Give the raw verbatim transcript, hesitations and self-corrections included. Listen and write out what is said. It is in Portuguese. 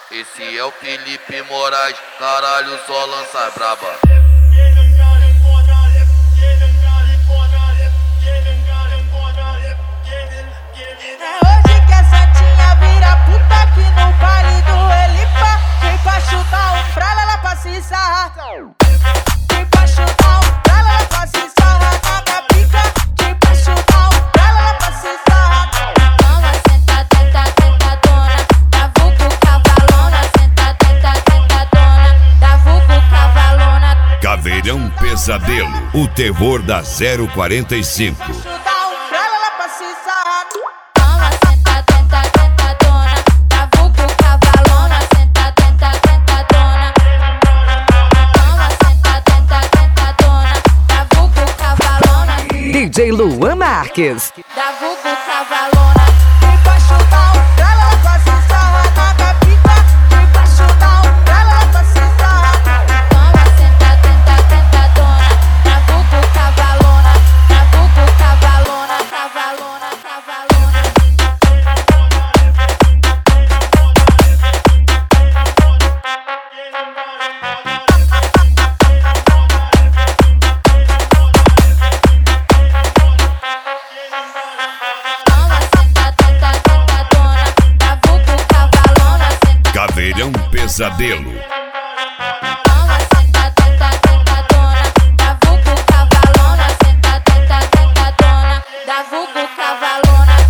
Esse é o Felipe Moraes, caralho, só lança braba. É hoje que essa tia vira puta aqui no baile do Elipa. Vem pra chutar um fralha lá pra se sarrar. Vem pra chutar um fralha lá pra se sarrar na minha pica. Vem pra chutar um fralha lá pra se sarrar. Toma, senta, tenta, tentadona, da vulgo cavalona. Senta, tenta, tentadona, da vulgo cavalona. Caveirão Pesadelo, o terror da zero quarenta e cinco. Chutar um fralha lá pra se sarrar. Toma, senta, tenta, tentadona, da vulgo cavalona. Senta, tenta, tentadona. Toma, senta, tenta, tentadona, da vulgo cavalona. D J Luan Marques. Da vulgo cavalona. Vem pra chutar um fralha lá pra se sarrar na minha pica. Vem pra chutar um fralha lá pra se sarrar. Toma, senta, tenta, tentadona, da vulgo cavalona. Da vulgo cavalona, cavalona, cavalona. Toma, senta, tenta, tentadona, da vulgo cavalona. Senta, Caveirão Pesadelo. toma, senta, tenta, tentadona, da vulgo cavalona. Senta, tenta, tentadona, da vulgo cavalona.